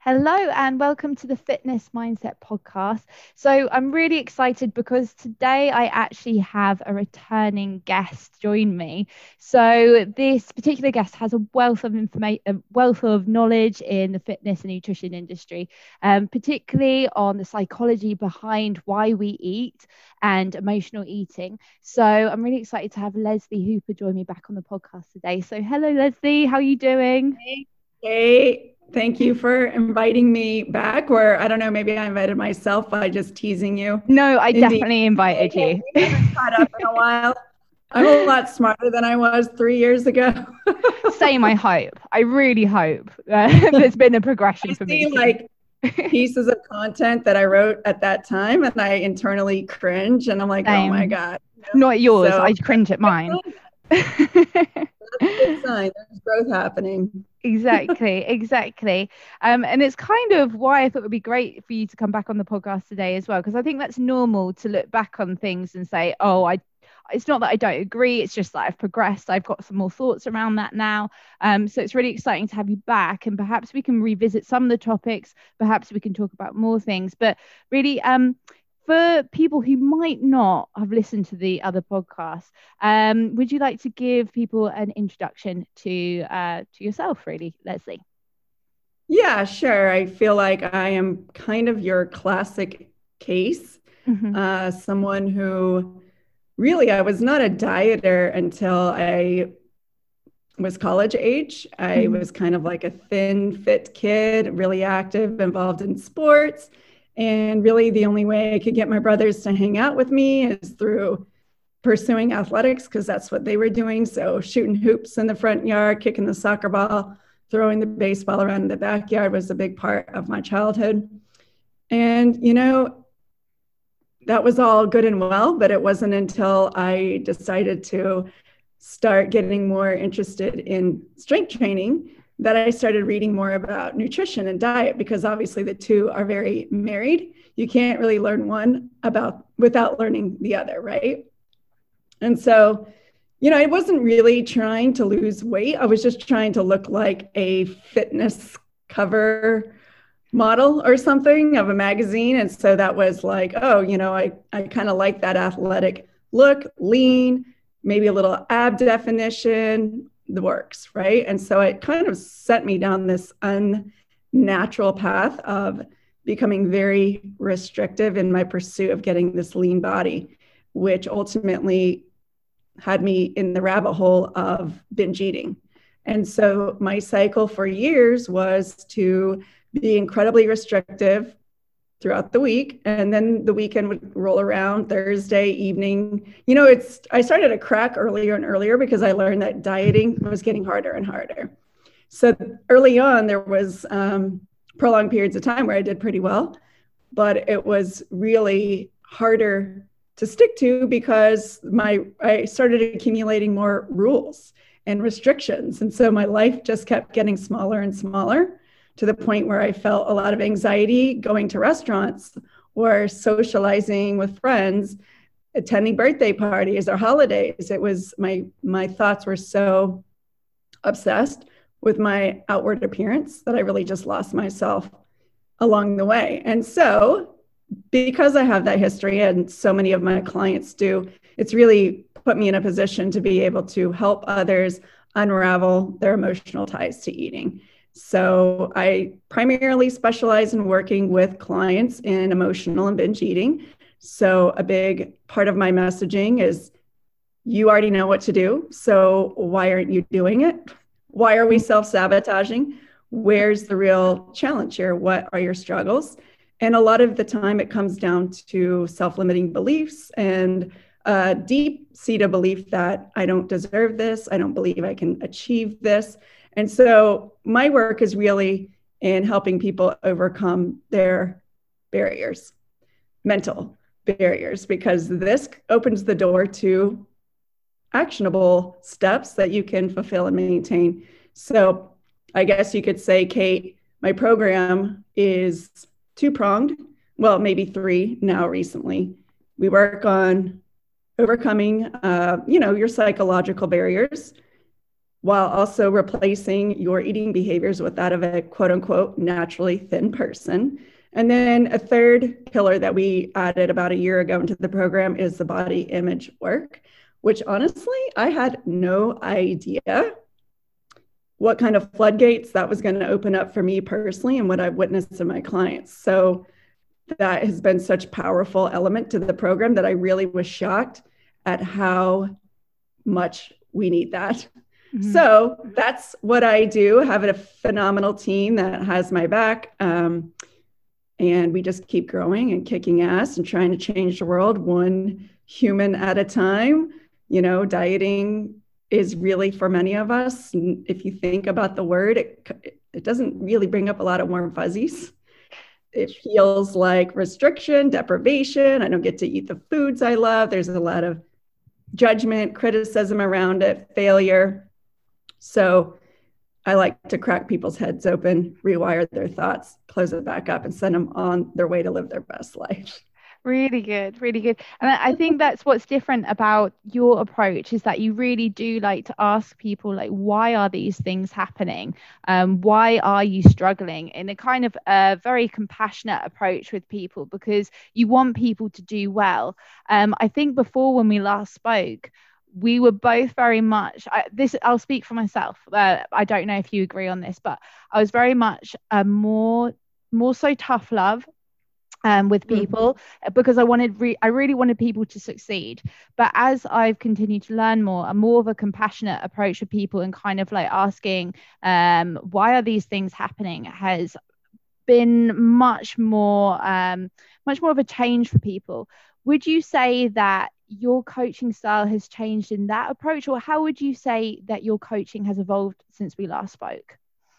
Hello and welcome to the Fitness Mindset podcast. So, I'm really excited because today I actually have a returning guest join me. So, this particular guest has a wealth of information, a wealth of knowledge in the fitness and nutrition industry, particularly on the psychology behind why we eat and emotional eating. So, I'm really excited to have Leslie Hooper join me back on the podcast today. So, hello, Leslie, how are you doing? Hey, hey, thank you for inviting me back. Or I don't know, maybe I invited myself by just teasing you. No, I Indeed. definitely Hey, invited hey, you. we haven't caught up in a while. I'm a lot smarter than I was 3 years ago. Same, I hope. I really hope there's been a progression I for me see too. like pieces of content that I wrote at that time, and I internally cringe, and I'm like, oh my Same. God. Not yours. So I cringe at mine. that's a good sign. There's growth happening. Exactly. And it's kind of why I thought it would be great for you to come back on the podcast today as well, because I think that's normal to look back on things and say, oh, it's not that I don't agree, it's just that I've progressed. I've got some more thoughts around that now. So it's really exciting to have you back, and perhaps we can revisit some of the topics, perhaps we can talk about more things. But really, for people who might not have listened to the other podcasts, would you like to give people an introduction to yourself, really, Leslie? Yeah, sure. I feel like I am kind of your classic case, Hmm. someone who really, I was not a dieter until I was college age. I Hmm. was kind of like a thin, fit kid, really active, involved in sports. And really, the only way I could get my brothers to hang out with me is through pursuing athletics because that's what they were doing. So, shooting hoops in the front yard, kicking the soccer ball, throwing the baseball around in the backyard was a big part of my childhood. And, that was all good and well, but it wasn't until I decided to start getting more interested in strength training that I started reading more about nutrition and diet because obviously the two are very married. You can't really learn one about without learning the other, right? And so, I wasn't really trying to lose weight. I was just trying to look like a fitness cover model or something of a magazine. And so that was like, oh, I kind of like that athletic look, lean, maybe a little ab definition, the works, right? And so it kind of set me down this unnatural path of becoming very restrictive in my pursuit of getting this lean body, which ultimately had me in the rabbit hole of binge eating. And so my cycle for years was to be incredibly restrictive throughout the week. And then the weekend would roll around Thursday evening. I started to crack earlier and earlier because I learned that dieting was getting harder and harder. So early on, there was prolonged periods of time where I did pretty well, but it was really harder to stick to because I started accumulating more rules and restrictions. And so my life just kept getting smaller and smaller to the point where I felt a lot of anxiety going to restaurants or socializing with friends, attending birthday parties or holidays. It was my thoughts were so obsessed with my outward appearance that I really just lost myself along the way. And so, because I have that history and so many of my clients do, it's really put me in a position to be able to help others unravel their emotional ties to eating. So, I primarily specialize in working with clients in emotional and binge eating. So, a big part of my messaging is you already know what to do. So, why aren't you doing it? Why are we self sabotaging? Where's the real challenge here? What are your struggles? And a lot of the time, it comes down to self limiting beliefs and a deep seated belief that I don't deserve this. I don't believe I can achieve this. And so, my work is really in helping people overcome their barriers, mental barriers, because this opens the door to actionable steps that you can fulfill and maintain. So I guess you could say, Kate, my program is two-pronged, well, maybe three now recently. We work on overcoming, your psychological barriers, while also replacing your eating behaviors with that of a quote unquote naturally thin person. And then a third pillar that we added about a year ago into the program is the body image work, which honestly, I had no idea what kind of floodgates that was going to open up for me personally and what I've witnessed in my clients. So that has been such a powerful element to the program that I really was shocked at how much we need that. Mm-hmm. So that's what I do. Have a phenomenal team that has my back. And we just keep growing and kicking ass and trying to change the world one human at a time. You know, dieting is really for many of us. If you think about the word, it doesn't really bring up a lot of warm fuzzies. It feels like restriction, deprivation. I don't get to eat the foods I love. There's a lot of judgment, criticism around it, failure. So I like to crack people's heads open, rewire their thoughts, close it back up, and send them on their way to live their best life. Really good, really good. And I think that's what's different about your approach is that you really do like to ask people, like, why are these things happening? Why are you struggling? In a kind of a very compassionate approach with people, because you want people to do well. I think before, when we last spoke, we were both very much, I'll speak for myself. I don't know if you agree on this, but I was very much more so tough love with people, because I really wanted people to succeed. But as I've continued to learn more, a more of a compassionate approach with people and kind of like asking, why are these things happening, has been much more of a change for people. Would you say that your coaching style has changed in that approach, or how would you say that your coaching has evolved since we last spoke?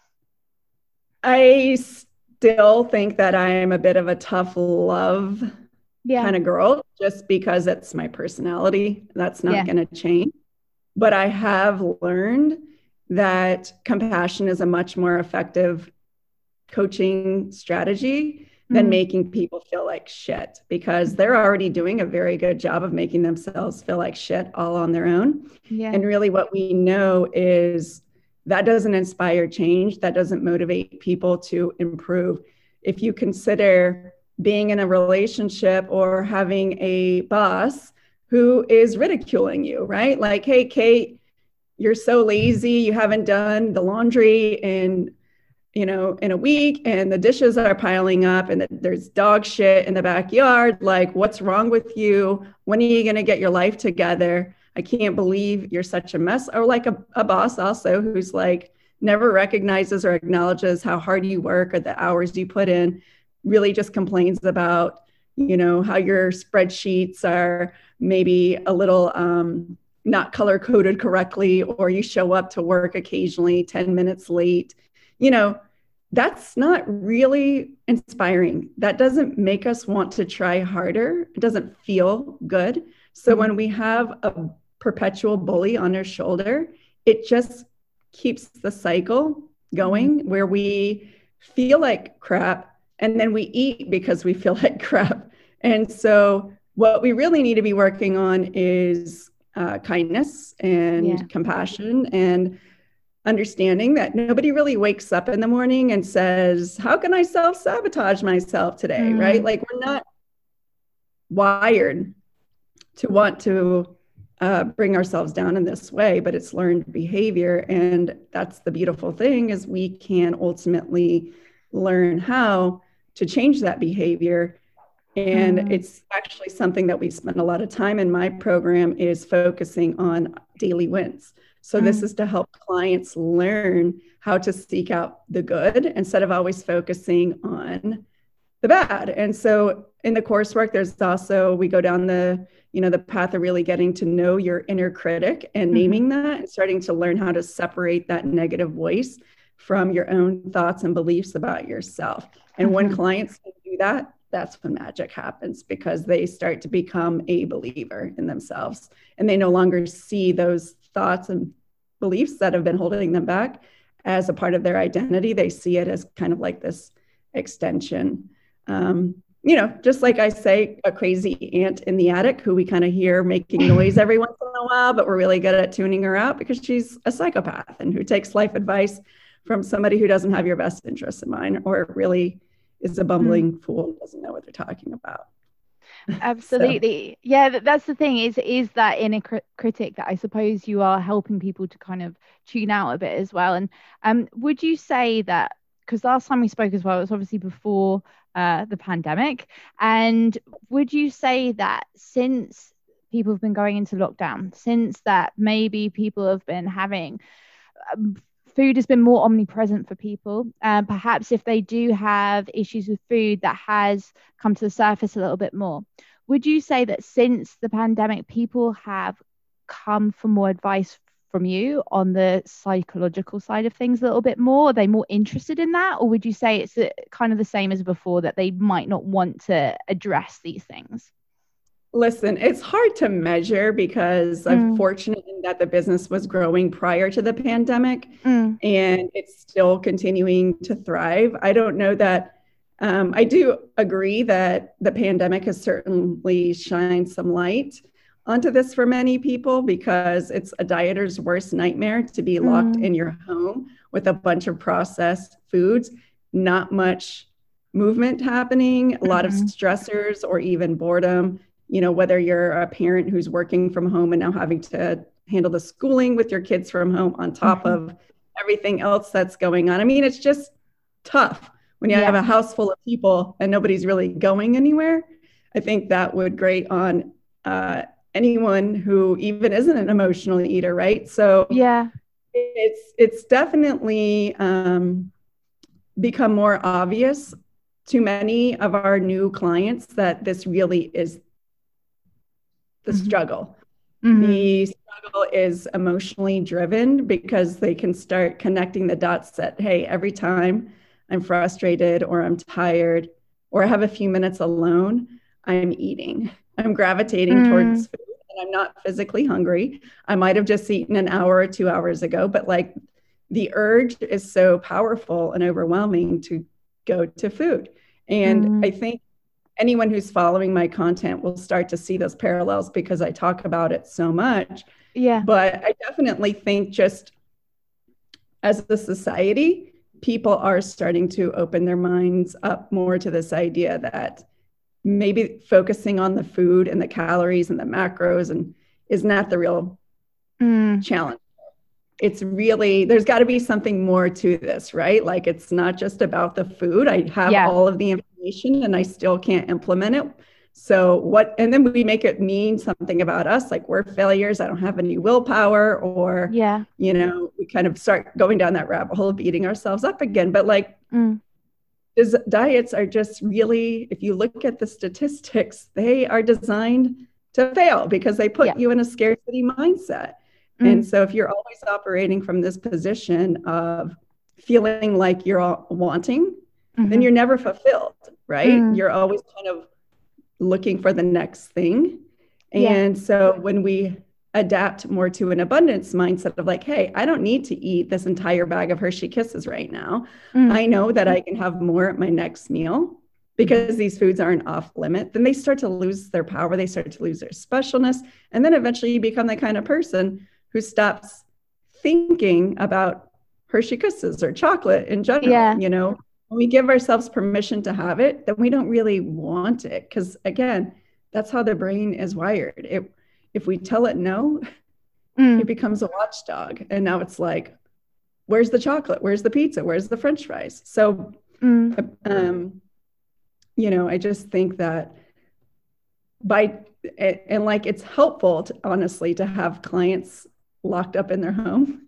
I still think that I am a bit of a tough love kind of girl, just because it's my personality. That's not going to change. But I have learned that compassion is a much more effective coaching strategy than making people feel like shit, because they're already doing a very good job of making themselves feel like shit all on their own. And really what we know is that doesn't inspire change. That doesn't motivate people to improve. If you consider being in a relationship or having a boss who is ridiculing you, right? Like, hey, Kate, you're so lazy. You haven't done the laundry in a week, and the dishes are piling up, and there's dog shit in the backyard. Like, what's wrong with you? When are you going to get your life together? I can't believe you're such a mess. Or like a boss also who's like never recognizes or acknowledges how hard you work or the hours you put in, really just complains about, how your spreadsheets are maybe a little not color coded correctly, or you show up to work occasionally 10 minutes late. That's not really inspiring. That doesn't make us want to try harder. It doesn't feel good. So when we have a perpetual bully on our shoulder, it just keeps the cycle going where we feel like crap, and then we eat because we feel like crap. And so what we really need to be working on is kindness and compassion, and understanding that nobody really wakes up in the morning and says, how can I self-sabotage myself today? Right? Like, we're not wired to want to bring ourselves down in this way, but it's learned behavior. And that's the beautiful thing, is we can ultimately learn how to change that behavior. And it's actually something that we spend a lot of time in my program, is focusing on daily wins. So this is to help clients learn how to seek out the good instead of always focusing on the bad. And so in the coursework, there's also, we go down the path of really getting to know your inner critic and naming that, and starting to learn how to separate that negative voice from your own thoughts and beliefs about yourself. And when clients can do that, that's when magic happens, because they start to become a believer in themselves, and they no longer see those thoughts and beliefs that have been holding them back as a part of their identity. They see it as kind of like this extension. Just like I say, a crazy ant in the attic who we kind of hear making noise every once in a a while, but we're really good at tuning her out because she's a psychopath and who takes life advice from somebody who doesn't have your best interests in mind, or really is a bumbling fool who doesn't know what they're talking about. Absolutely. Yeah, that's the thing is that inner critic that I suppose you are helping people to kind of tune out a bit as well. And would you say that, because last time we spoke as well, it was obviously before the pandemic, and would you say that since people have been going into lockdown, since that maybe people have been having food has been more omnipresent for people. Perhaps if they do have issues with food, that has come to the surface a little bit more. Would you say that since the pandemic, people have come for more advice from you on the psychological side of things a little bit more? Are they more interested in that? Or would you say it's kind of the same as before, that they might not want to address these things? Listen, it's hard to measure because I'm fortunate in that the business was growing prior to the pandemic and it's still continuing to thrive. I don't know that, I do agree that the pandemic has certainly shined some light onto this for many people, because it's a dieter's worst nightmare to be locked in your home with a bunch of processed foods, not much movement happening, a lot of stressors or even boredom. You know, whether you're a parent who's working from home and now having to handle the schooling with your kids from home on top of everything else that's going on. I mean, it's just tough when you have a house full of people and nobody's really going anywhere. I think that would grate on anyone who even isn't an emotional eater, right? So it's definitely become more obvious to many of our new clients that this really is the struggle. The struggle is emotionally driven because they can start connecting the dots that, hey, every time I'm frustrated or I'm tired or I have a few minutes alone, I'm eating. I'm gravitating towards food and I'm not physically hungry. I might have just eaten an hour or 2 hours ago, but like the urge is so powerful and overwhelming to go to food. And I think anyone who's following my content will start to see those parallels because I talk about it so much. But I definitely think just as a society, people are starting to open their minds up more to this idea that maybe focusing on the food and the calories and the macros and is not the real challenge. It's really, there's got to be something more to this, right? Like, it's not just about the food. I have all of the information and I still can't implement it. So what, and then we make it mean something about us, like we're failures. I don't have any willpower, or, you know, we kind of start going down that rabbit hole of beating ourselves up again. But like, diets are just really, if you look at the statistics, they are designed to fail because they put you in a scarcity mindset. And so if you're always operating from this position of feeling like you're all wanting, then you're never fulfilled, right? You're always kind of looking for the next thing. And so when we adapt more to an abundance mindset of like, hey, I don't need to eat this entire bag of Hershey Kisses right now. I know that I can have more at my next meal because these foods aren't off limit. Then they start to lose their power. They start to lose their specialness. And then eventually you become the kind of person who stops thinking about Hershey Kisses or chocolate in general. You know, when we give ourselves permission to have it, then we don't really want it. Because again, that's how the brain is wired. If we tell it no, it becomes a watchdog. And now it's like, where's the chocolate? Where's the pizza? Where's the French fries? So, you know, I just think that and like, it's helpful to, honestly, to have clients locked up in their home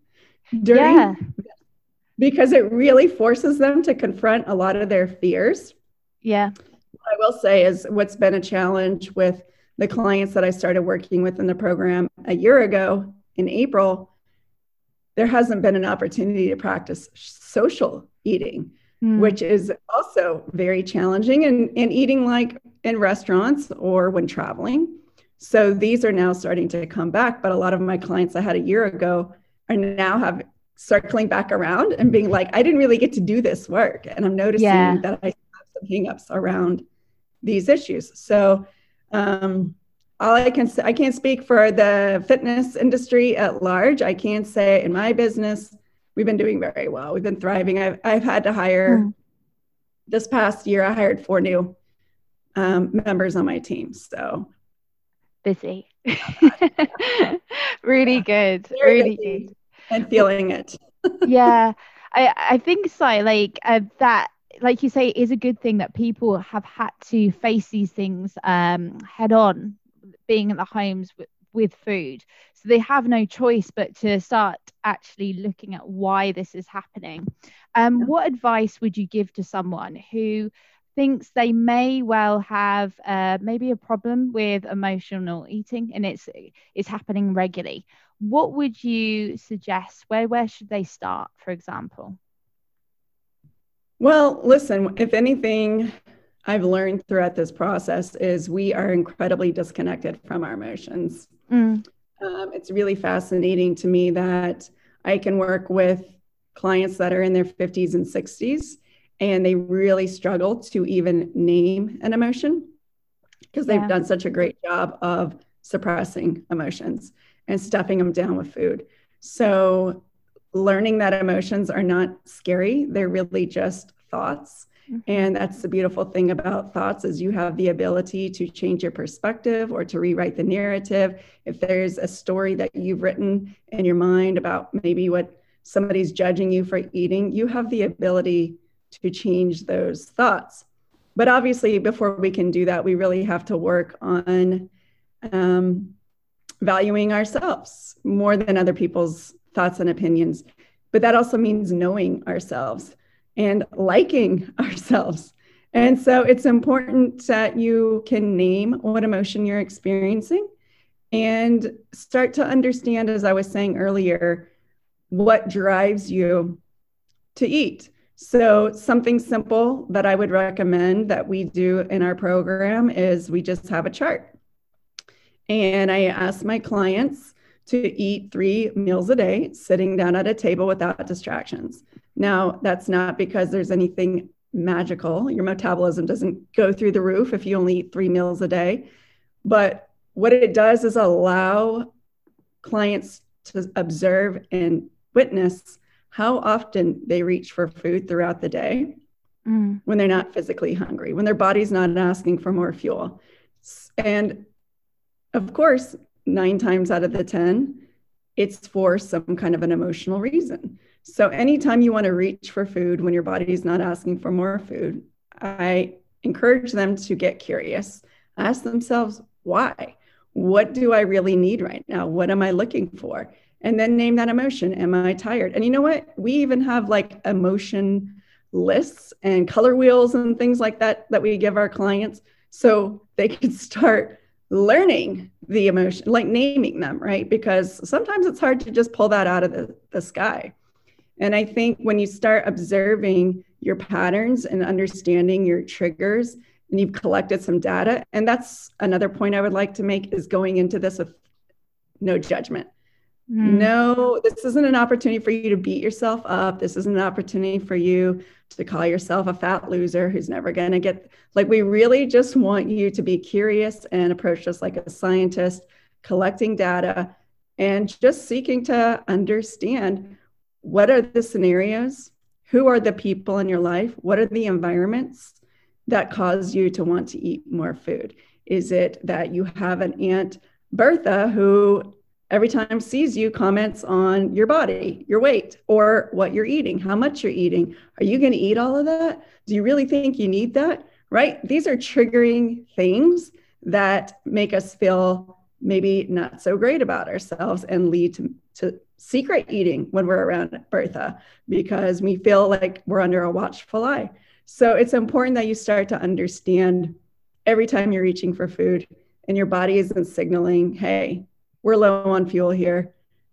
because it really forces them to confront a lot of their fears. What I will say is what's been a challenge with the clients that I started working with in the program a year ago in April, there hasn't been an opportunity to practice social eating, which is also very challenging, and eating like in restaurants or when traveling. So these are now starting to come back, but a lot of my clients I had a year ago are now circling back around and being like, I didn't really get to do this work. And I'm noticing that I have some hangups around these issues. So I all I can say, I can't speak for the fitness industry at large. I can say in my business, we've been doing very well. We've been thriving. I've had to hire, this past year, I hired 4 new members on my team. So busy. Really good. very Really busy good. and feeling it. Yeah, I think so. Like that, like you say, is a good thing that people have had to face these things head on, being in the homes with food. So they have no choice but to start actually looking at why this is happening. What advice would you give to someone who thinks they may well have maybe a problem with emotional eating and it's happening regularly? What would you suggest? Where should they start, for example? Well, listen, if anything I've learned throughout this process is we are incredibly disconnected from our emotions. It's really fascinating to me that I can work with clients that are in their 50s and 60s, and they really struggle to even name an emotion because they've done such a great job of suppressing emotions and stuffing them down with food. So learning that emotions are not scary, they're really just thoughts. And that's the beautiful thing about thoughts is you have the ability to change your perspective or to rewrite the narrative. If there's a story that you've written in your mind about maybe what somebody's judging you for eating, you have the ability to change those thoughts. But obviously, before we can do that, we really have to work on valuing ourselves more than other people's thoughts and opinions. But that also means knowing ourselves and liking ourselves. And so it's important that you can name what emotion you're experiencing and start to understand, as I was saying earlier, what drives you to eat. So something simple that I would recommend that we do in our program is we just have a chart. And I ask my clients to eat 3 meals a day, sitting down at a table without distractions. Now, that's not because there's anything magical. Your metabolism doesn't go through the roof if you only eat 3 meals a day. But what it does is allow clients to observe and witness how often they reach for food throughout the day when they're not physically hungry, when their body's not asking for more fuel. And of course, 9 times out of the 10, it's for some kind of an emotional reason. So anytime you want to reach for food when your body's not asking for more food, I encourage them to get curious, ask themselves, why? What do I really need right now? What am I looking for? And then name that emotion. Am I tired? And you know what? We even have like emotion lists and color wheels and things like that that we give our clients so they can start learning the emotion, like naming them, right? Because sometimes it's hard to just pull that out of the sky. And I think when you start observing your patterns and understanding your triggers, and you've collected some data, and that's another point I would like to make is going into this with no judgment. No, this isn't an opportunity for you to beat yourself up. This isn't an opportunity for you to call yourself a fat loser who's never going to get, like, we really just want you to be curious and approach this like a scientist, collecting data and just seeking to understand what are the scenarios, who are the people in your life, what are the environments that cause you to want to eat more food? Is it that you have an Aunt Bertha who every time sees you comments on your body, your weight, or what you're eating, how much you're eating? Are you going to eat all of that? Do you really think you need that? Right? These are triggering things that make us feel maybe not so great about ourselves and lead to secret eating when we're around Bertha because we feel like we're under a watchful eye. So it's important that you start to understand every time you're reaching for food and your body isn't signaling, hey, we're low on fuel here.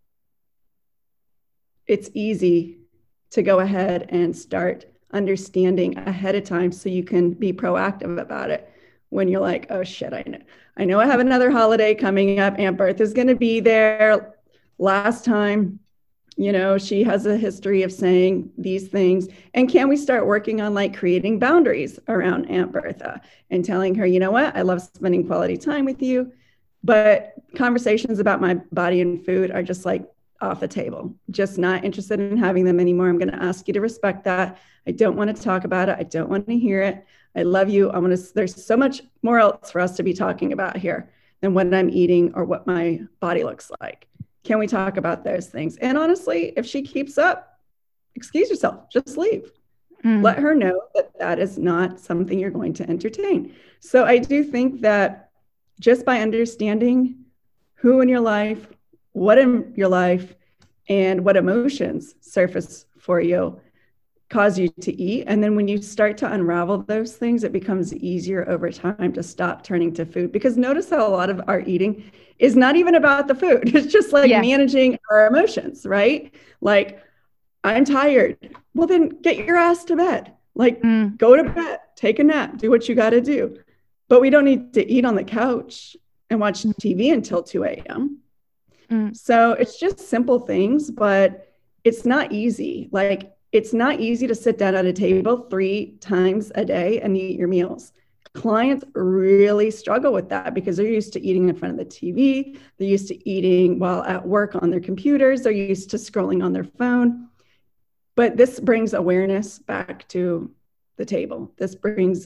It's easy to go ahead and start understanding ahead of time so you can be proactive about it. When you're like, oh shit, I know I have another holiday coming up. Aunt Bertha's going to be there. Last time, you know, she has a history of saying these things. And can we start working on like creating boundaries around Aunt Bertha and telling her, you know what, I love spending quality time with you. But conversations about my body and food are just like off the table. Just not interested in having them anymore. I'm going to ask you to respect that. I don't want to talk about it. I don't want to hear it. I love you. There's so much more else for us to be talking about here than what I'm eating or what my body looks like. Can we talk about those things? And honestly, if she keeps up, excuse yourself, just leave. Let her know that that is not something you're going to entertain. So I do think that just by understanding who in your life, what in your life, and what emotions surface for you cause you to eat. And then when you start to unravel those things, it becomes easier over time to stop turning to food. Because notice how a lot of our eating is not even about the food. It's just like managing our emotions, right? Like, I'm tired. Well, then get your ass to bed. Like, go to bed, take a nap, do what you got to do. But we don't need to eat on the couch and watch TV until 2 a.m. So it's just simple things, but it's not easy. Like, it's not easy to sit down at a table 3 times a day and eat your meals. Clients really struggle with that because they're used to eating in front of the TV. They're used to eating while at work on their computers. They're used to scrolling on their phone. But this brings awareness back to the table. This brings,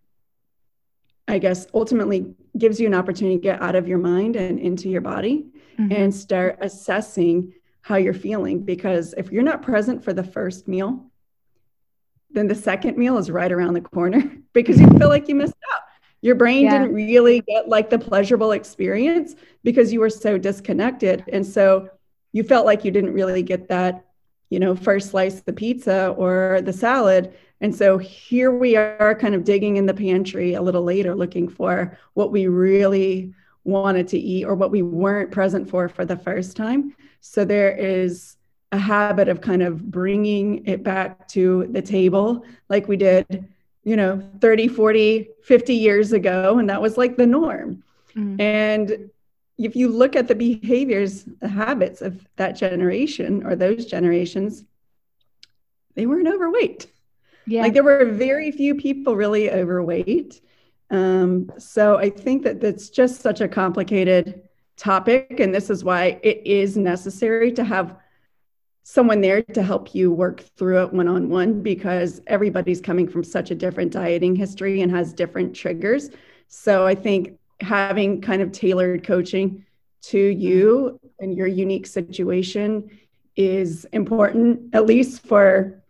I guess, ultimately gives you an opportunity to get out of your mind and into your body and start assessing how you're feeling. Because if you're not present for the first meal, then the second meal is right around the corner because you feel like you missed out. Your brain didn't really get like the pleasurable experience because you were so disconnected. And so you felt like you didn't really get that, first slice of the pizza or the salad. And so here we are kind of digging in the pantry a little later, looking for what we really wanted to eat or what we weren't present for the first time. So there is a habit of kind of bringing it back to the table like we did, 30, 40, 50 years ago. And that was like the norm. And if you look at the behaviors, the habits of that generation or those generations, they weren't overweight. Like there were very few people really overweight. So I think that that's just such a complicated topic. And this is why it is necessary to have someone there to help you work through it one-on-one, because everybody's coming from such a different dieting history and has different triggers. So I think having kind of tailored coaching to you and your unique situation is important, at least for,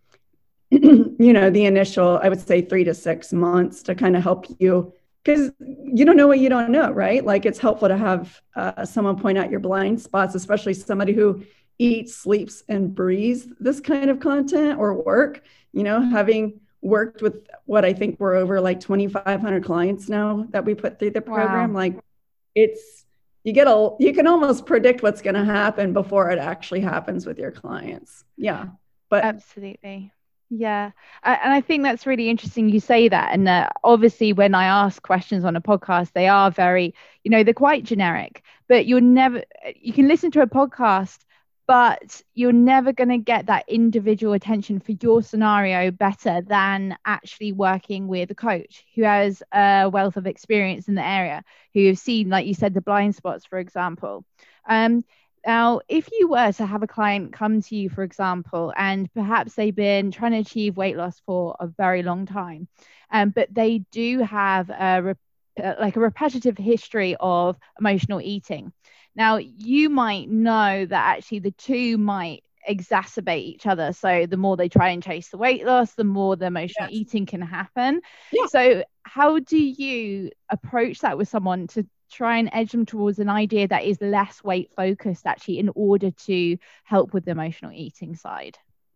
the initial, I would say 3 to 6 months to kind of help you, because you don't know what you don't know, right? Like it's helpful to have someone point out your blind spots, especially somebody who eats, sleeps, and breathes this kind of content or work, having worked with what I think we're over like 2,500 clients now that we put through the program. Wow. Like you can almost predict what's going to happen before it actually happens with your clients. Yeah. But absolutely. Yeah. And I think that's really interesting you say that. And obviously when I ask questions on a podcast, they are very, they're quite generic, but you can listen to a podcast, but you're never going to get that individual attention for your scenario better than actually working with a coach who has a wealth of experience in the area, who have seen, like you said, the blind spots, for example. Now, if you were to have a client come to you, for example, and perhaps they've been trying to achieve weight loss for a very long time, but they do have a repetitive history of emotional eating. Now, you might know that actually the two might exacerbate each other. So the more they try and chase the weight loss, the more the emotional eating can happen. Yeah. So how do you approach that with someone to try and edge them towards an idea that is less weight focused, actually, in order to help with the emotional eating side?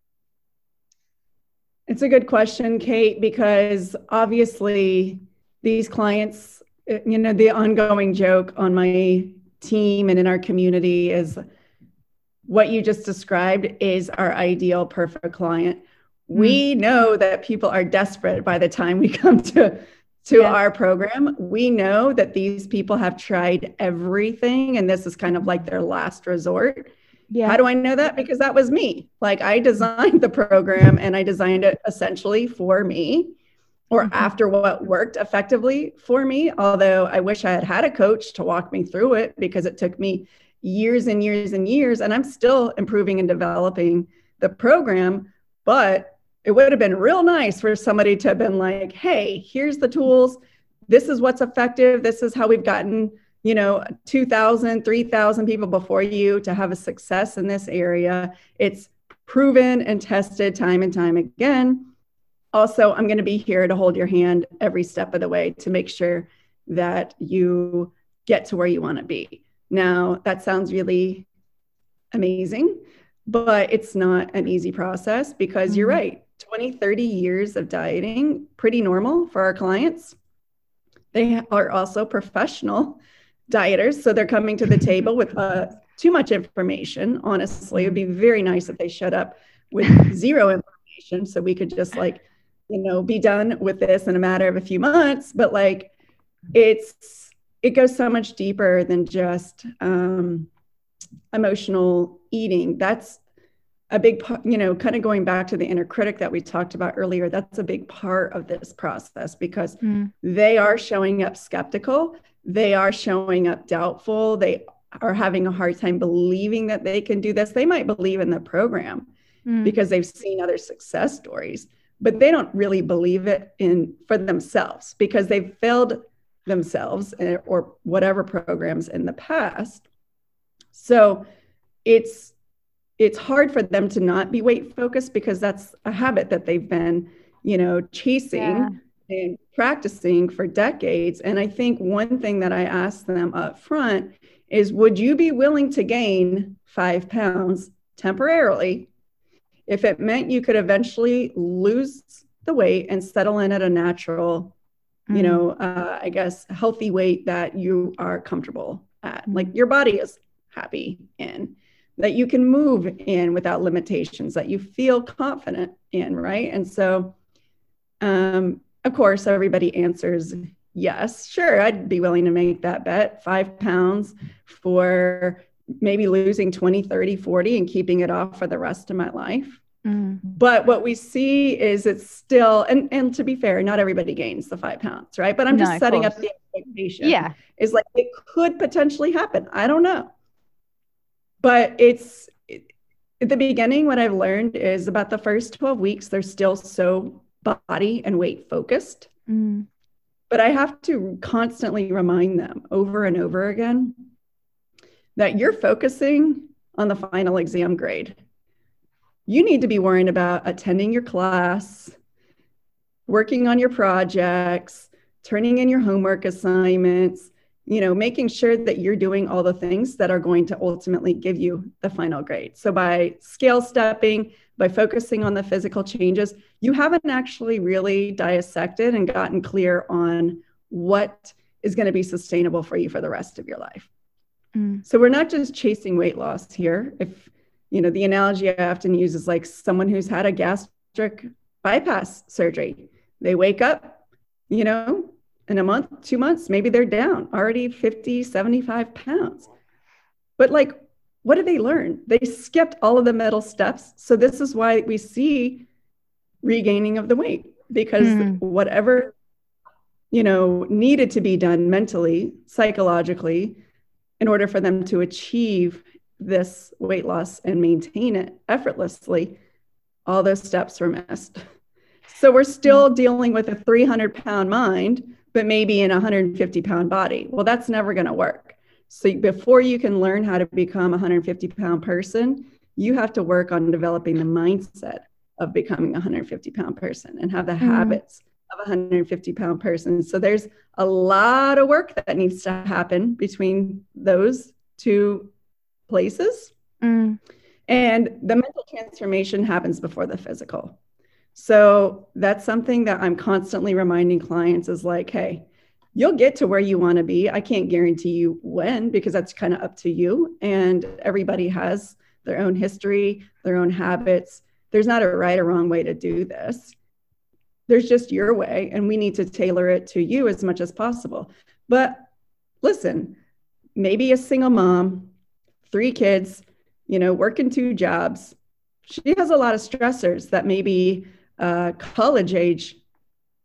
It's a good question, Kate, because obviously these clients, the ongoing joke on my team and in our community is what you just described is our ideal perfect client. We know that people are desperate by the time we come to our program. We know that these people have tried everything and this is kind of like their last resort. Yeah. How do I know that? Because that was me. Like I designed the program and I designed it essentially for me. or after what worked effectively for me. Although I wish I had had a coach to walk me through it, because it took me years and years and years, and I'm still improving and developing the program. But it would have been real nice for somebody to have been like, hey, here's the tools. This is what's effective. This is how we've gotten, 2,000, 3,000 people before you to have a success in this area. It's proven and tested time and time again. Also, I'm going to be here to hold your hand every step of the way to make sure that you get to where you want to be. Now, that sounds really amazing, but it's not an easy process, because you're right. 20, 30 years of dieting, pretty normal for our clients. They are also professional dieters, so they're coming to the table with too much information. Honestly, it would be very nice if they showed up with zero information, so we could just be done with this in a matter of a few months. But it goes so much deeper than just emotional eating. That's a big part, kind of going back to the inner critic that we talked about earlier. That's a big part of this process, because they are showing up skeptical. They are showing up doubtful. They are having a hard time believing that they can do this. They might believe in the program because they've seen other success stories, but they don't really believe it for themselves, because they've failed themselves or whatever programs in the past. So it's hard for them to not be weight focused, because that's a habit that they've been, chasing and practicing for decades. And I think one thing that I asked them up front is, would you be willing to gain 5 pounds temporarily if it meant you could eventually lose the weight and settle in at a natural, I guess, healthy weight that you are comfortable at, like your body is happy in, that you can move in without limitations, that you feel confident in, right? And so, of course, everybody answers yes, sure, I'd be willing to make that bet. 5 pounds for maybe losing 20, 30, 40 and keeping it off for the rest of my life. But what we see is it's still, and to be fair, not everybody gains the 5 pounds, right? But I'm just setting up the expectation. Yeah. Is like, it could potentially happen. I don't know. But at the beginning, what I've learned is about the first 12 weeks, they're still so body and weight focused. But I have to constantly remind them over and over again that you're focusing on the final exam grade. You need to be worrying about attending your class, working on your projects, turning in your homework assignments, making sure that you're doing all the things that are going to ultimately give you the final grade. So by scale stepping, by focusing on the physical changes, you haven't actually really dissected and gotten clear on what is going to be sustainable for you for the rest of your life. So we're not just chasing weight loss here. If, the analogy I often use is like someone who's had a gastric bypass surgery. They wake up, in a month, 2 months, maybe they're down already 50, 75 pounds. But what did they learn? They skipped all of the middle steps. So this is why we see regaining of the weight, because whatever, needed to be done mentally, psychologically, in order for them to achieve this weight loss and maintain it effortlessly, all those steps were missed. So we're still dealing with a 300-pound mind, but maybe in a 150-pound body. Well, that's never going to work. So before you can learn how to become a 150-pound person, you have to work on developing the mindset of becoming a 150-pound person and have the habits of a 150-pound person. So there's a lot of work that needs to happen between those two places. And the mental transformation happens before the physical. So that's something that I'm constantly reminding clients is like, hey, you'll get to where you want to be. I can't guarantee you when, because that's kind of up to you. And everybody has their own history, their own habits. There's not a right or wrong way to do this. There's just your way, and we need to tailor it to you as much as possible. But listen, maybe a single mom, 3 kids, working 2 jobs. She has a lot of stressors that maybe college age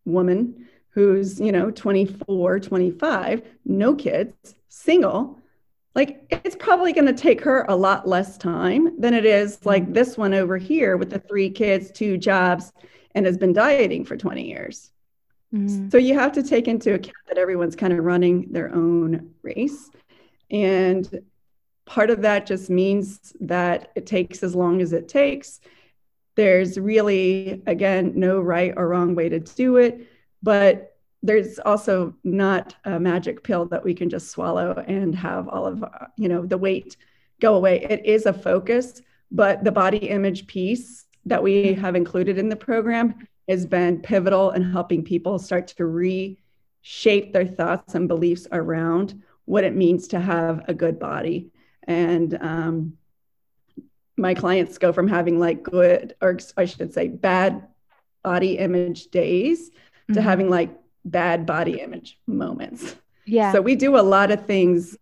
woman who's, 24, 25, no kids, single, like it's probably going to take her a lot less time than it is like this one over here with the 3 kids, 2 jobs, and has been dieting for 20 years. So you have to take into account that everyone's kind of running their own race. And part of that just means that it takes as long as it takes. There's really, again, no right or wrong way to do it, but there's also not a magic pill that we can just swallow and have all of, the weight go away. It is a focus, but the body image piece that we have included in the program has been pivotal in helping people start to reshape their thoughts and beliefs around what it means to have a good body. And my clients go from having like good, or I should say bad body image days to having like bad body image moments. Yeah. So we do a lot of things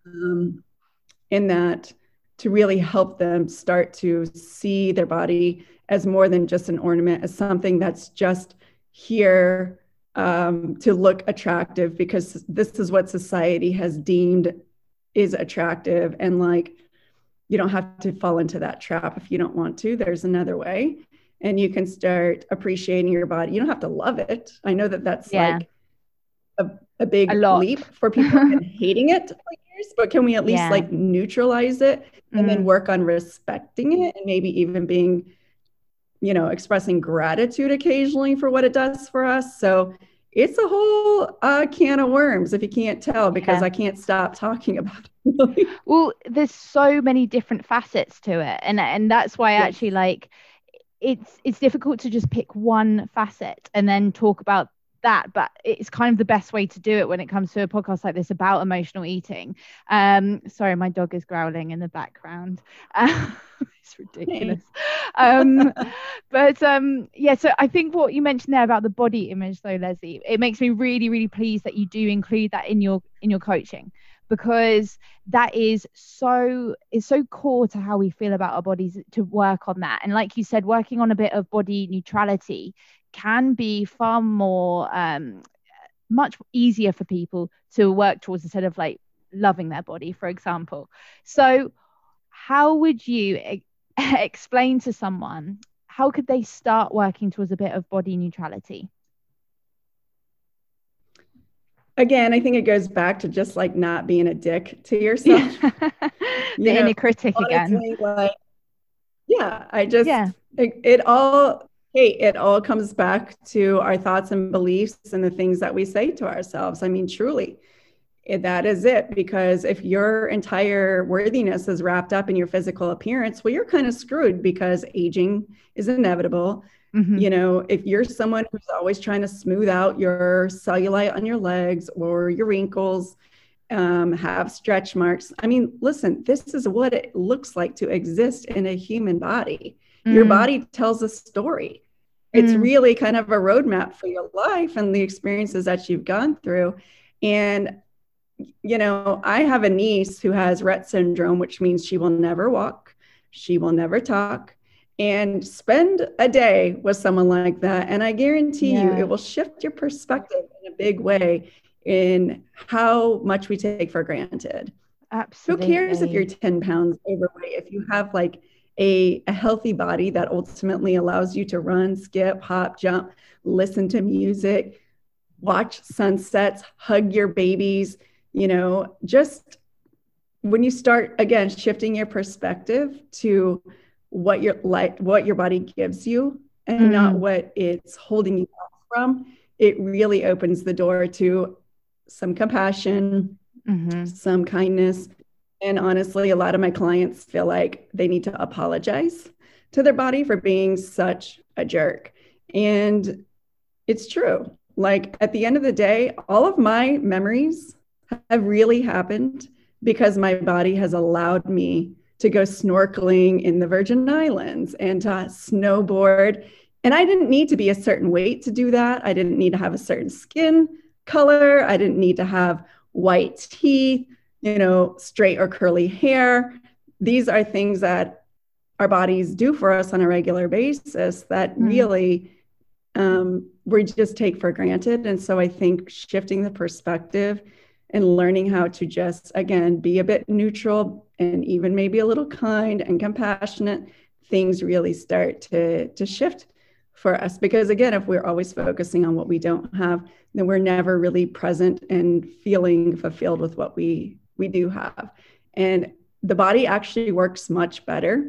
in that to really help them start to see their body as more than just an ornament, as something that's just here to look attractive, because this is what society has deemed is attractive. And like, you don't have to fall into that trap if you don't want to. There's another way. And you can start appreciating your body. You don't have to love it. I know that that's like a big leap for people and hating it for years, but can we at least like neutralize it and then work on respecting it, and maybe even being, expressing gratitude occasionally for what it does for us. So it's a whole can of worms, if you can't tell, because I can't stop talking about it. Well, there's so many different facets to it. And that's why actually like it's difficult to just pick one facet and then talk about that, but it's kind of the best way to do it when it comes to a podcast like this about emotional eating. Sorry, my dog is growling in the background. It's ridiculous. But so I think what you mentioned there about the body image though, Leslie, it makes me really, really pleased that you do include that in your coaching, because that is so core to how we feel about our bodies, to work on that. And like you said, working on a bit of body neutrality can be far more much easier for people to work towards, instead of like loving their body, for example. So how would you explain to someone, how could they start working towards a bit of body neutrality? Again, I think it goes back to just like not being a dick to yourself. The inner critic again. It all comes back to our thoughts and beliefs and the things that we say to ourselves. I mean, truly, that is it. Because if your entire worthiness is wrapped up in your physical appearance, well, you're kind of screwed, because aging is inevitable. If you're someone who's always trying to smooth out your cellulite on your legs or your wrinkles, have stretch marks. I mean, listen, this is what it looks like to exist in a human body. Your body tells a story. It's really kind of a roadmap for your life and the experiences that you've gone through. And, I have a niece who has Rett syndrome, which means she will never walk, she will never talk. And spend a day with someone like that, and I guarantee you it will shift your perspective in a big way in how much we take for granted. Absolutely. Who cares if you're 10 pounds overweight, if you have like a healthy body that ultimately allows you to run, skip, hop, jump, listen to music, watch sunsets, hug your babies, just when you start, again, shifting your perspective to what your body gives you and not what it's holding you back from, it really opens the door to some compassion, some kindness. And honestly, a lot of my clients feel like they need to apologize to their body for being such a jerk. And it's true. Like at the end of the day, all of my memories have really happened because my body has allowed me to go snorkeling in the Virgin Islands and to snowboard. And I didn't need to be a certain weight to do that. I didn't need to have a certain skin color. I didn't need to have white teeth, straight or curly hair. These are things that our bodies do for us on a regular basis that really we just take for granted. And so I think shifting the perspective and learning how to just, again, be a bit neutral and even maybe a little kind and compassionate, things really start to shift for us. Because again, if we're always focusing on what we don't have, then we're never really present and feeling fulfilled with what we do have. And the body actually works much better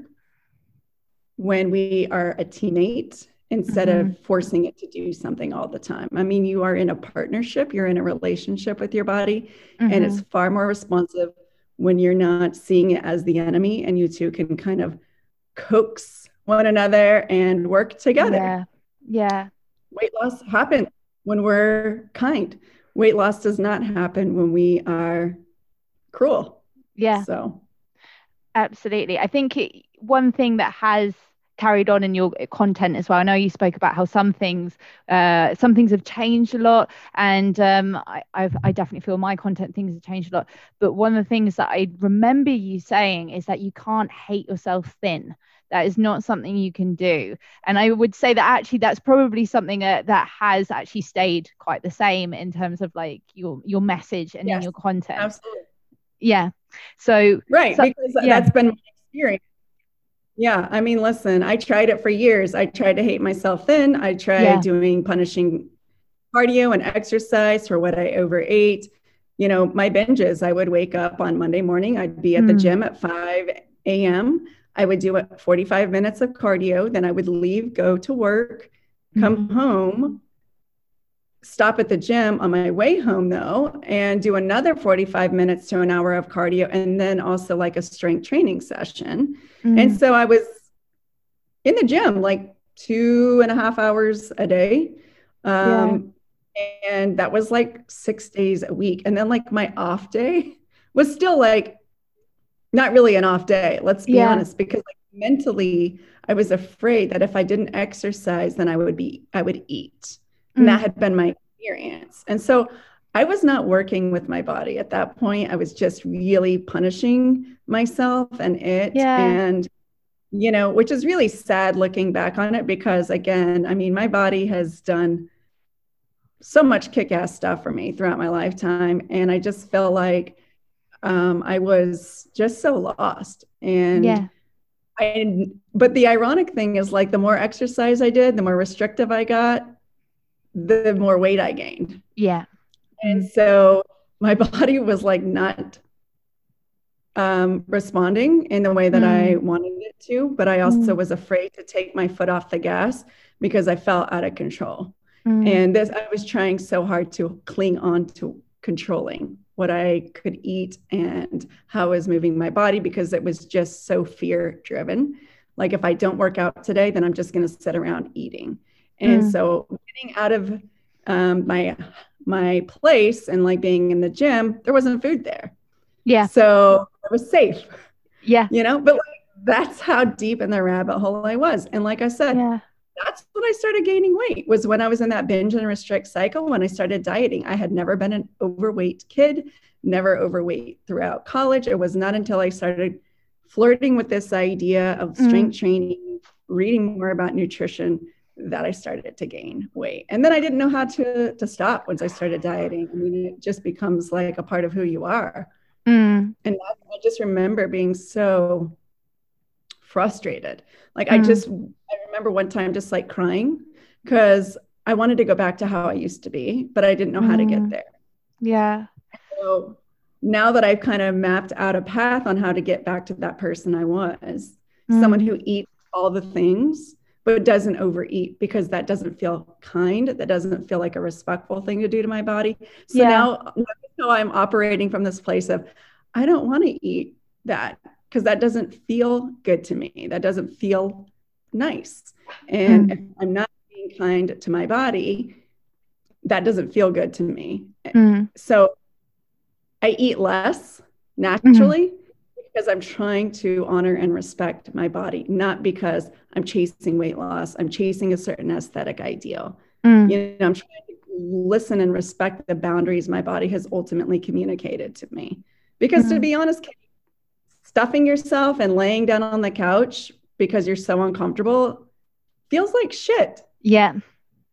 when we are a teammate instead of forcing it to do something all the time. I mean, you are in a partnership, you're in a relationship with your body, and it's far more responsive when you're not seeing it as the enemy, and you two can kind of coax one another and work together. Yeah. Weight loss happens when we're kind. Weight loss does not happen when we are cruel. Yeah. So absolutely. I think one thing that has carried on in your content as well. I know you spoke about how some things have changed a lot, and I definitely feel my content things have changed a lot. But one of the things that I remember you saying is that you can't hate yourself thin. That is not something you can do. And I would say that actually that's probably something that has actually stayed quite the same in terms of like your message and in your content. Absolutely. Yeah. So because that's been my experience. Yeah, I mean, listen, I tried it for years. I tried to hate myself thin. I tried doing punishing cardio and exercise for what I overate. You know, my binges, I would wake up on Monday morning. I'd be at the gym at 5 a.m. I would do 45 minutes of cardio. Then I would leave, go to work, come home, stop at the gym on my way home though, and do another 45 minutes to an hour of cardio, and then also like a strength training session. And so I was in the gym like 2.5 hours a day. And that was like 6 days a week. And then like my off day was still like not really an off day, let's be honest, because like mentally I was afraid that if I didn't exercise, then I would eat. And that had been my experience. And so I was not working with my body at that point. I was just really punishing myself and it. And, you know, which is really sad looking back on it, because again, I mean, my body has done so much kick-ass stuff for me throughout my lifetime. And I just felt like I was just so lost. And but the ironic thing is like the more exercise I did, the more restrictive I got, the more weight I gained. And so my body was like not responding in the way that I wanted it to, but I also was afraid to take my foot off the gas because I felt out of control. And I was trying so hard to cling on to controlling what I could eat and how I was moving my body, because it was just so fear driven. Like if I don't work out today, then I'm just going to sit around eating. And so getting out of my place and like being in the gym, there wasn't food there. So I was safe. You know, but like, that's how deep in the rabbit hole I was. And like I said, that's when I started gaining weight, was when I was in that binge and restrict cycle. When I started dieting, I had never been an overweight kid, never overweight throughout college. It was not until I started flirting with this idea of strength training, reading more about nutrition, that I started to gain weight. And then I didn't know how to stop once I started dieting. I mean, it just becomes like a part of who you are. And I just remember being so frustrated. Like I remember one time just like crying because I wanted to go back to how I used to be, but I didn't know how to get there. So now that I've kind of mapped out a path on how to get back to that person I was, someone who eats all the things, but doesn't overeat, because that doesn't feel kind. That doesn't feel like a respectful thing to do to my body. So now I'm operating from this place of, I don't want to eat that because that doesn't feel good to me. That doesn't feel nice. And if I'm not being kind to my body, that doesn't feel good to me. So I eat less naturally because I'm trying to honor and respect my body, not because I'm chasing weight loss. I'm chasing a certain aesthetic ideal. You know, I'm trying to listen and respect the boundaries my body has ultimately communicated to me. Because to be honest, stuffing yourself and laying down on the couch because you're so uncomfortable feels like shit.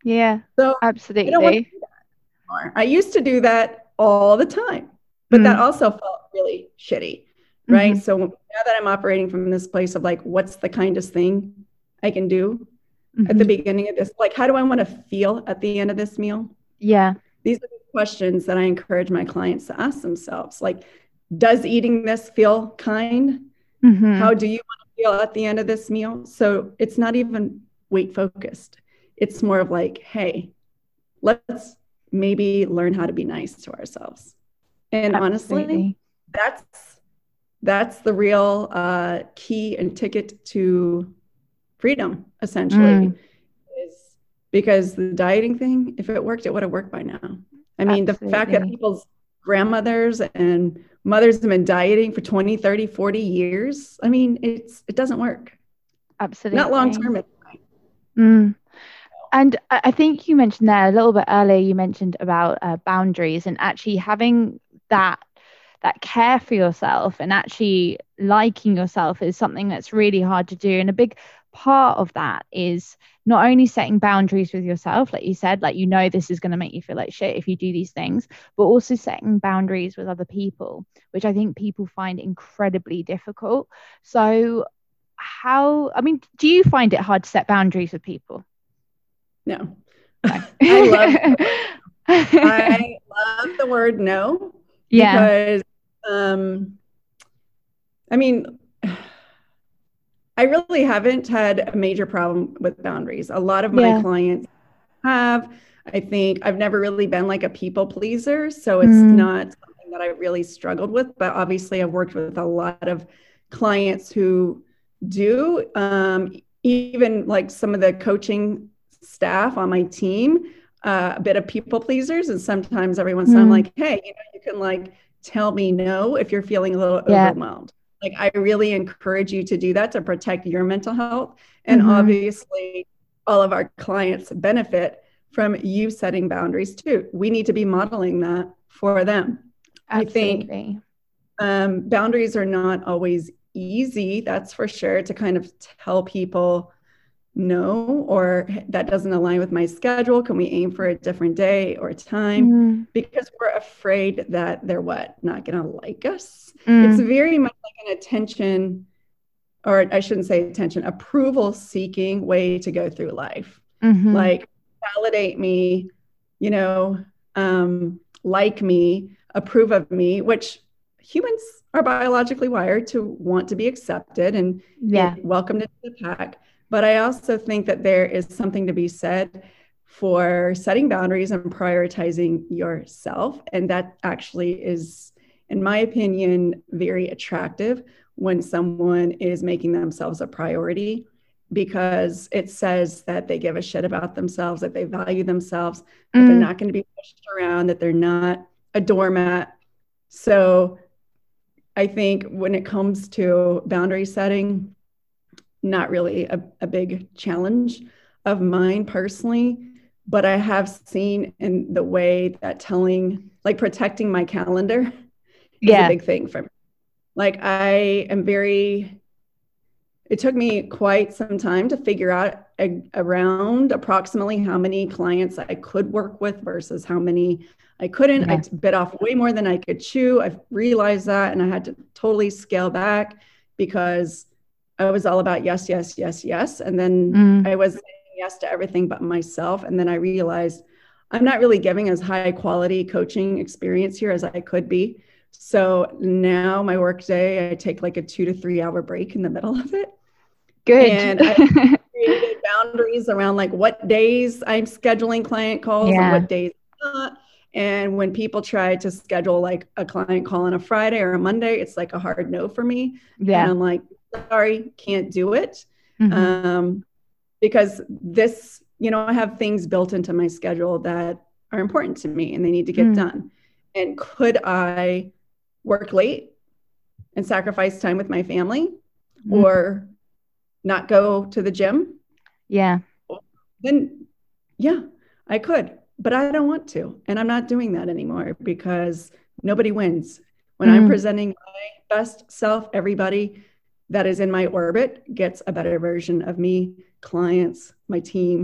Yeah, So I don't want to absolutely. do that anymore. I used to do that all the time, but that Mm, also felt really shitty, right? hmm. So now that I'm operating from this place of like, what's the kindest thing I can do at the Hmm. beginning of this? Like, how do I want to feel at the end of this meal? Yeah. These are the questions that I encourage my clients to ask themselves. Like, does eating this feel kind? Hmm. How do you want to feel at the end of this meal? So it's not even weight focused. It's more of like, hey, let's maybe learn how to be nice to ourselves. And honestly, Absolutely. that's that's the real key and ticket to freedom, Mm, essentially, is because the dieting thing, if it worked, it would have worked by now. I mean, the fact that absolutely. people's grandmothers and mothers have been dieting for 20, 30, 40 years, I mean, it doesn't work. Not long Absolutely. term. Mm. And I think you mentioned there a little bit earlier, you mentioned about boundaries and actually having that care for yourself and actually liking yourself is something that's really hard to do. And a big part of that is not only setting boundaries with yourself, like you said, like this is going to make you feel like shit if you do these things, but also setting boundaries with other people, which I think people find incredibly difficult. So I mean, do you find it hard to set boundaries with people? No. No. I love I love the word no Yeah. because um I mean I really haven't had a major problem with boundaries. A lot of my Yeah. clients have. I think I've never really been like a people pleaser, so it's Mm, not something that I really struggled with. But obviously, I've worked with a lot of clients who do. Even like some of the coaching staff on my team, a bit of people pleasers, and sometimes every once in a while, I'm mm, like, hey, you can like tell me no if you're feeling a little yeah. overwhelmed. Like I really encourage you to do that to protect your mental health, and Hmm. obviously all of our clients benefit from you setting boundaries too. We need to be modeling that for them. I think Absolutely. boundaries are not always easy, that's for sure, to kind of tell people no, or that doesn't align with my schedule. Can we aim for a different day or time? Mm, Because we're afraid that they're what? Not going to like us. It's mm, very much like an attention, or I shouldn't say attention, approval seeking way to go through life. hmm. Like, validate me, you know, like me, approve of me, which humans are biologically wired to want to be accepted and Yeah. welcomed into the pack. But I also think that there is something to be said for setting boundaries and prioritizing yourself. And that actually is, in my opinion, very attractive when someone is making themselves a priority because it says that they give a shit about themselves, that they value themselves, that they're Mm, not going to be pushed around, that they're not a doormat. So I think when it comes to boundary setting, not really a big challenge of mine personally, but I have seen in the way that telling, like protecting my calendar is a yeah. big thing for me. Like I am very it took me quite some time to figure out around approximately how many clients I could work with versus how many I couldn't. I Yeah. bit off way more than I could chew. I realized that, and I had to totally scale back because I was all about yes, yes, yes, yes. And then Mm, I was saying yes to everything but myself. And then I realized I'm not really giving as high quality coaching experience here as I could be. So now my work day, I take like a 2 to 3 hour break in the middle of it. good. And I created boundaries around like what days I'm scheduling client calls and Yeah. what days not. And when people try to schedule like a client call on a Friday or a Monday, it's like a hard no for me. And Yeah. I'm like, sorry, can't do it. Hmm. Um, because this, I have things built into my schedule that are important to me and they need to get Mm, done. And could I work late and sacrifice time with my family mm, or not go to the gym? yeah. Then yeah, I could, but I don't want to. And I'm not doing that anymore because nobody wins. When I'm Mm, presenting my best self, everybody that is in my orbit gets a better version of me, clients, my team.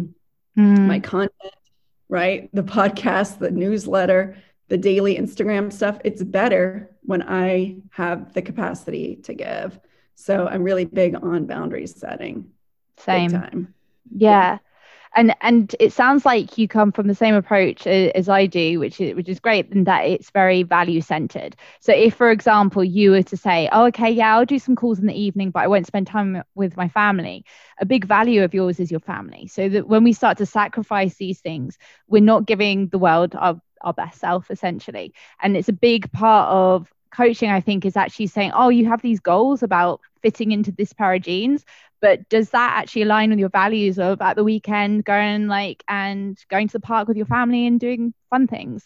my content, right? The podcast, the newsletter, the daily Instagram stuff. It's better when I have the capacity to give. So I'm really big on boundary setting, big Same. time. Yeah. And it sounds like you come from the same approach as I do, which is great in that it's very value centered. So if, for example, you were to say, oh, okay, yeah, I'll do some calls in the evening, but I won't spend time with my family. A big value of yours is your family. So that when we start to sacrifice these things, we're not giving the world our best self, essentially. And it's a big part of coaching, I think, is actually saying, oh, you have these goals about fitting into this pair of jeans, but does that actually align with your values of at the weekend going and going to the park with your family and doing fun things?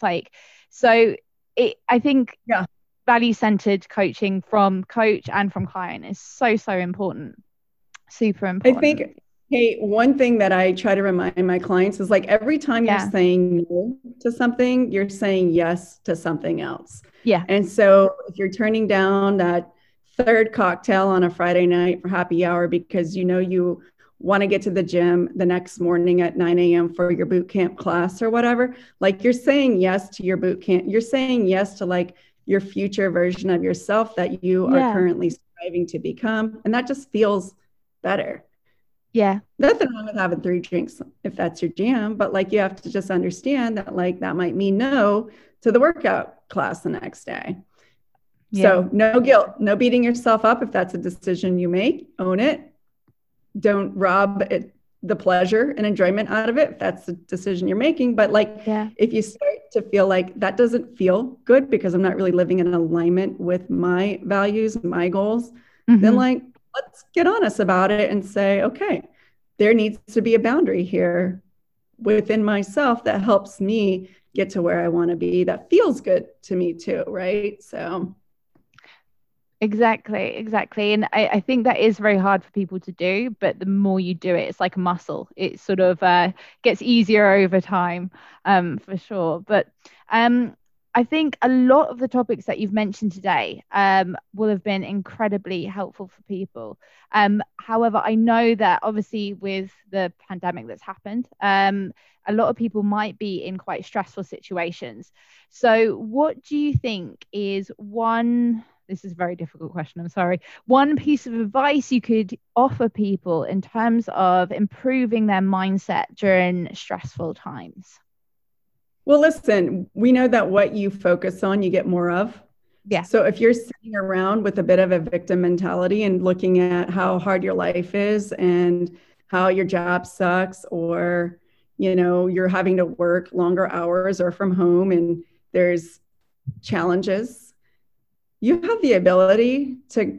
So I think Yeah. value centered coaching from coach and from client is so important. Super I important. think, hey, one thing that I try to remind my clients is like every time you're saying no to something, you're saying yes to something else. Yeah. And so if you're turning down that third cocktail on a Friday night for happy hour because you know you want to get to the gym the next morning at 9 a.m. for your boot camp class or whatever, like you're saying yes to your boot camp. You're saying yes to like your future version of yourself that you are currently striving to become. And that just feels better. Yeah. Nothing wrong with having 3 drinks if that's your jam, but like you have to just understand that like that might mean no to the workout class the next day. Yeah. So no guilt, no beating yourself up if that's a decision you make. Own it. Don't rob it, the pleasure and enjoyment out of it if that's the decision you're making. But like if you start to feel like that doesn't feel good because I'm not really living in alignment with my values, my goals, then like let's get honest about it and say, okay, there needs to be a boundary here within myself that helps me get to where I want to be, that feels good to me too, right? So exactly. And I think that is very hard for people to do, but the more you do it, it's like a muscle. It sort of gets easier over time, for sure. But I think a lot of the topics that you've mentioned today will have been incredibly helpful for people. However, I know that obviously with the pandemic that's happened, a lot of people might be in quite stressful situations. So what do you think is this is a very difficult question, I'm sorry, one piece of advice you could offer people in terms of improving their mindset during stressful times? Well, listen, we know that what you focus on, you get more of. Yeah. So if you're sitting around with a bit of a victim mentality and looking at how hard your life is and how your job sucks, or, you know, you're having to work longer hours or from home and there's challenges, you have the ability to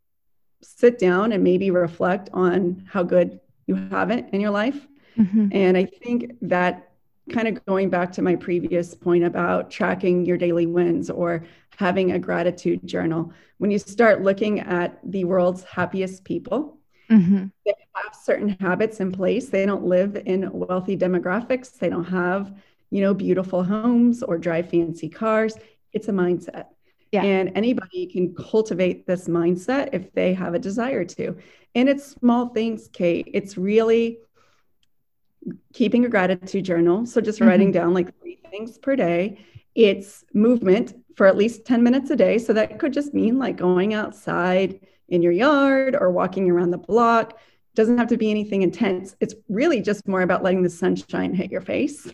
sit down and maybe reflect on how good you have it in your life. And I think that kind of going back to my previous point about tracking your daily wins or having a gratitude journal, when you start looking at the world's happiest people, they have certain habits in place. They don't live in wealthy demographics. They don't have, you know, beautiful homes or drive fancy cars. It's a mindset. Yeah. And anybody can cultivate this mindset if they have a desire to. And it's small things, Kate. It's really keeping a gratitude journal. So just writing down like 3 things per day. It's movement for at least 10 minutes a day. So that could just mean like going outside in your yard or walking around the block. It doesn't have to be anything intense. It's really just more about letting the sunshine hit your face.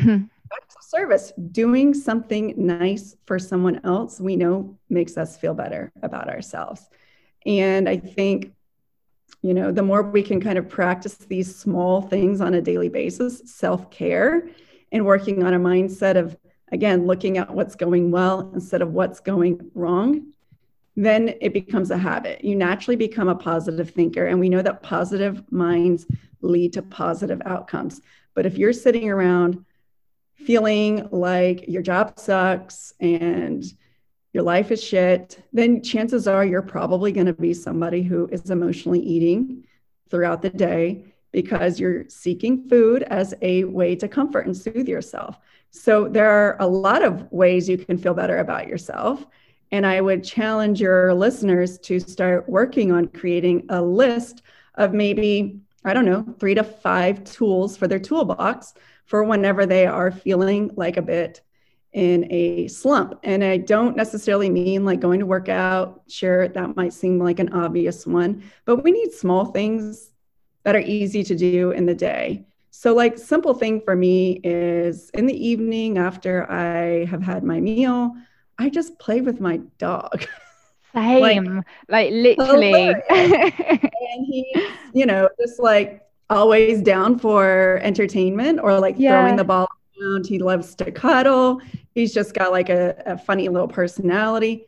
Service, doing something nice for someone else, we know makes us feel better about ourselves. And I think, you know, the more we can kind of practice these small things on a daily basis, self-care, and working on a mindset of, again, looking at what's going well instead of what's going wrong, then it becomes a habit. You naturally become a positive thinker. And we know that positive minds lead to positive outcomes. But if you're sitting around feeling like your job sucks and your life is shit, then chances are you're probably going to be somebody who is emotionally eating throughout the day because you're seeking food as a way to comfort and soothe yourself. So there are a lot of ways you can feel better about yourself. And I would challenge your listeners to start working on creating a list of maybe I don't know, 3 to 5 tools for their toolbox for whenever they are feeling like a bit in a slump. And I don't necessarily mean like going to work out. Sure, that might seem like an obvious one, but we need small things that are easy to do in the day. So, like, simple thing for me is in the evening after I have had my meal, I just play with my dog. Like, Same, like literally. hilarious. And he's, just like always down for entertainment or like throwing Yeah. the ball around. He loves to cuddle. He's just got like a funny little personality.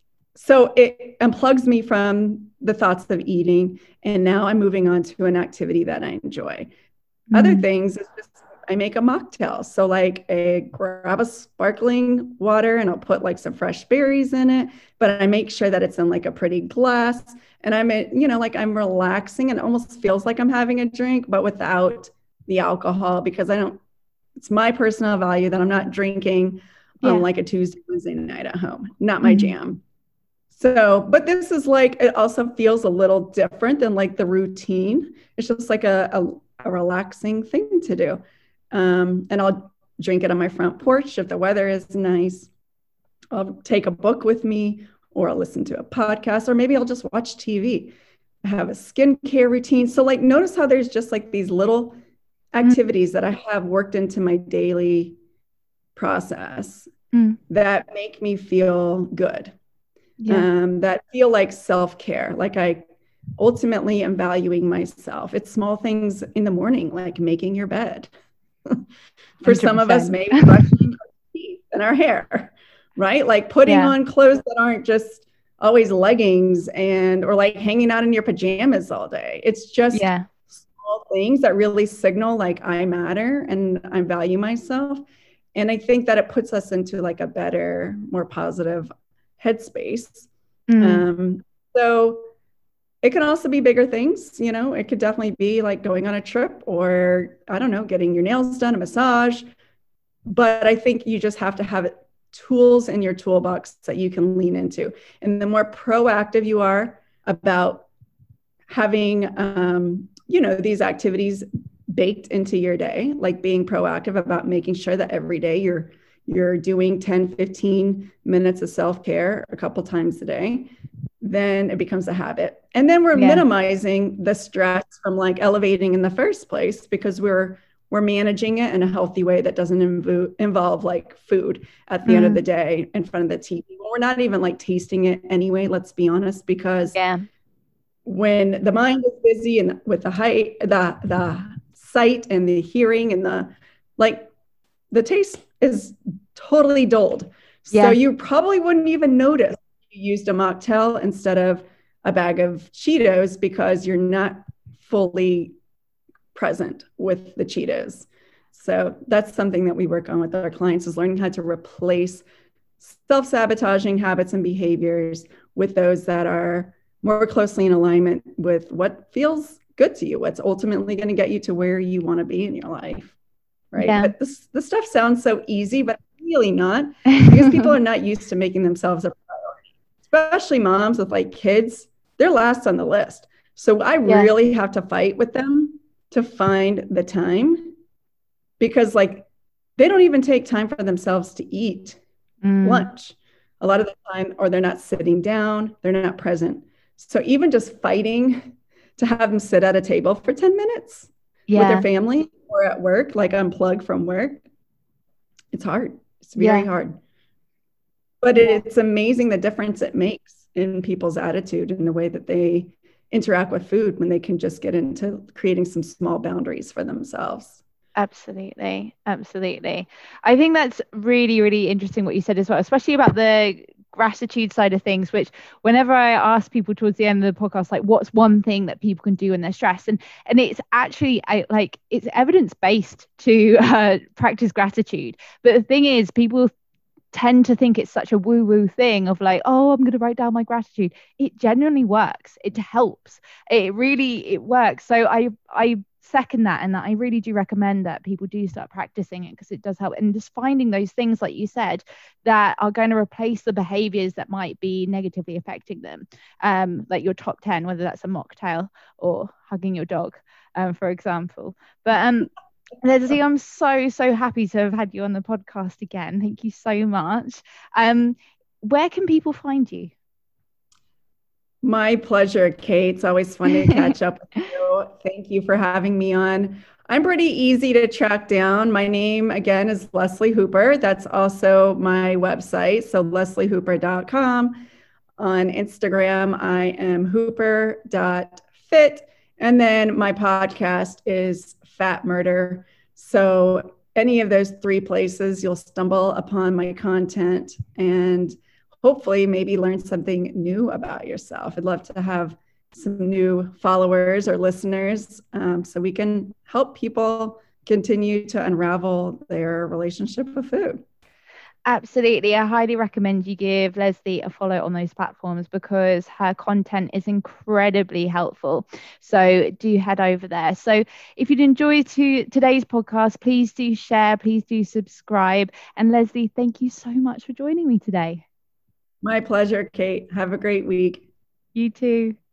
So it unplugs me from the thoughts of eating. And now I'm moving on to an activity that I enjoy. Other Mm. things is just I make a mocktail. So like I grab a sparkling water and I'll put like some fresh berries in it, but I make sure that it's in like a pretty glass. And like I'm relaxing and it almost feels like I'm having a drink, but without the alcohol because it's my personal value that I'm not drinking on Yeah. like a Tuesday, Wednesday night at home. Not my Mm. jam. So, but this is like, it also feels a little different than like the routine. It's just like a relaxing thing to do. And I'll drink it on my front porch if the weather is nice. I'll take a book with me or I'll listen to a podcast or maybe I'll just watch TV. I have a skincare routine. So, like, notice how there's just like these little Mm. activities that I have worked into my daily process Mm. that make me feel good, Yeah. that feel like self-care. Like I ultimately am valuing myself. It's small things in the morning, like making your bed. For some of us, 100%. maybe brushing our teeth and our hair, right? Like putting Yeah. on clothes that aren't just always leggings or like hanging out in your pajamas all day. It's just Yeah. small things that really signal like I matter and I value myself. And I think that it puts us into like a better, more positive headspace. Mm. So it can also be bigger things, it could definitely be like going on a trip or I don't know, getting your nails done, a massage. But I think you just have to have tools in your toolbox that you can lean into. And the more proactive you are about having, these activities baked into your day, like being proactive about making sure that every day you're doing 10-15 minutes of self-care a couple times a day, then it becomes a habit. And then we're Yeah. minimizing the stress from like elevating in the first place because we're managing it in a healthy way that doesn't involve like food at the end of the Mm. day in front of the TV. We're not even like tasting it anyway, let's be honest, because Yeah. when the mind is busy and with the sight and the hearing and the taste is totally dulled. So Yeah. you probably wouldn't even notice you used a mocktail instead of a bag of Cheetos because you're not fully present with the Cheetos. So that's something that we work on with our clients is learning how to replace self-sabotaging habits and behaviors with those that are more closely in alignment with what feels good to you, what's ultimately going to get you to where you want to be in your life. Right. Yeah. But this stuff sounds so easy, but really not, because people are not used to making themselves a priority, especially moms with like kids. They're last on the list. So I Yeah. really have to fight with them to find the time because like they don't even take time for themselves to eat Mm. lunch a lot of the time, or they're not sitting down, they're not present. So even just fighting to have them sit at a table for 10 minutes with their Yeah. family or at work, like unplug from work, it's hard. It's very Yeah. hard. But Yeah. it's amazing the difference it makes in people's attitude and the way that they interact with food when they can just get into creating some small boundaries for themselves. Absolutely. Absolutely. I think that's really, really interesting what you said as well, especially about the gratitude side of things, which whenever I ask people towards the end of the podcast, like what's one thing that people can do when they're stressed? And it's actually it's evidence based to practice gratitude. But the thing is, people tend to think it's such a woo woo thing of like, oh, I'm going to write down my gratitude. It genuinely works. It helps. It works. So I second that, and that I really do recommend that people do start practicing it because it does help. And just finding those things, like you said, that are going to replace the behaviors that might be negatively affecting them. Like your top 10, whether that's a mocktail or hugging your dog. for example. But Leslie, I'm so happy to have had you on the podcast again. Thank you so much. Where can people find you? My pleasure, Kate. It's always fun to catch up with you. Thank you for having me on. I'm pretty easy to track down. My name, again, is Leslie Hooper. That's also my website, so lesliehooper.com. On Instagram, I am hooper.fit. And then my podcast is Fat Murder. So any of those three places, you'll stumble upon my content and hopefully maybe learn something new about yourself. I'd love to have some new followers or listeners so we can help people continue to unravel their relationship with food. Absolutely. I highly recommend you give Leslie a follow on those platforms because her content is incredibly helpful. So do head over there. So if you'd enjoyed today's podcast, please do share, please do subscribe. And Leslie, thank you so much for joining me today. My pleasure, Kate. Have a great week. You too.